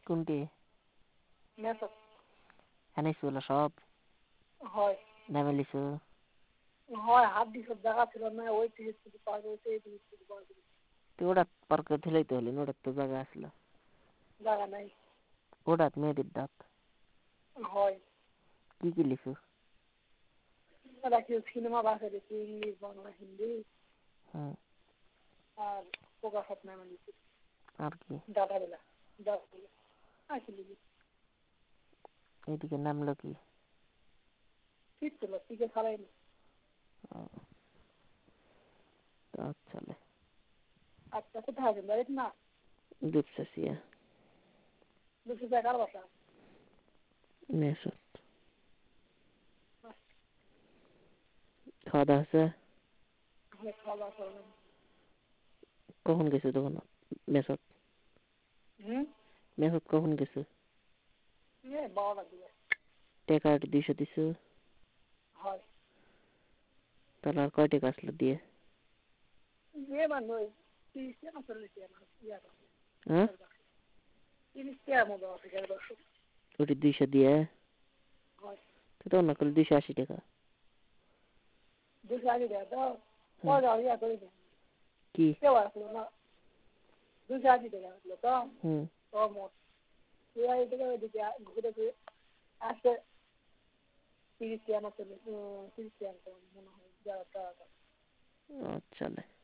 কোনটি মেসত এনেছো বলে সব হয় নামে লিছো হয় হাত দিছ জায়গা ছিল না ওই টিকিট পাওয়া গেছে এই টিকিট পাওয়া গেছে তুই ওটা পার করে দিলেই তো হলি ওটার তো জায়গা আসলো জায়গা নাই ওটাত মেয়েদের দাঁত হয় কি লিখো রাখি সিনেমা ভাষা দেখি ইংলিশ বাংলা হিন্দি হুম আর প্রকাশক নামে লিখি আর কি ডাটা আর কি লিখি এদিকে নামলো কি ঠিক ছিল টিকে ছাড়াইনি চলে আচ্ছা কোথায় আছেন বাড়িতে না দুপসাসিয়া 211 বাসা মেসত খাওয়া দাওয়া আছে আমি খাওয়া দাওয়া করলাম কখন গেছে তখন মেসত মেসত কখন গেছে 12টার দিকে টাকা 200 দিছো হয় তাহলে আর কয় টাকা আসলো দিয়ে মানুষ 30 টাকা 40 টাকা হ্যাঁ 30 টাকার মতো আছে দর্শক ওটি 200 দিয়ে হয় তো না করলে 280 টাকা 280 টাকা তো কয় টাকা করে দেন কি কেউ আসলো না 280 টাকা আসলো তো মোট 280 টাকা ওইদিকে ঘুরে ঘুরে আসে 30 টাকা না 30 টাকা মনে হয় যারা টাকা চলে